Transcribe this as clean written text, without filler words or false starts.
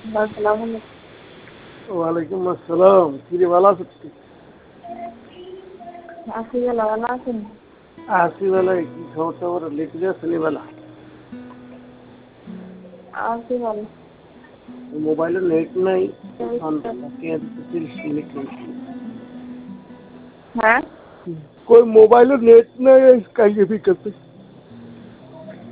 আসসালামু আলাইকুম। ওয়ালাইকুম আসসালাম। কিরে ভালো আছো? আছি ভালো, ভালো আছেন? আছি বেলায় কি খবর টবর লিখে যাচ্ছি বেলা। আছি ভালো। মোবাইলে নেট নাই, এই তো। 30 মিনিট নেই। হ্যাঁ, कोई मोबाइल नेट नहीं है इसका ये भी करते।